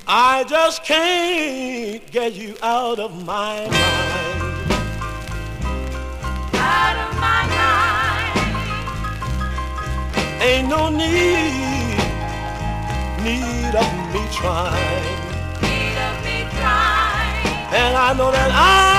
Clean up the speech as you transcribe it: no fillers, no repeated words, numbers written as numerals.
I just can't get you out of my mind. Out of my mind. Ain't no need of me trying. Need of me trying. And I know that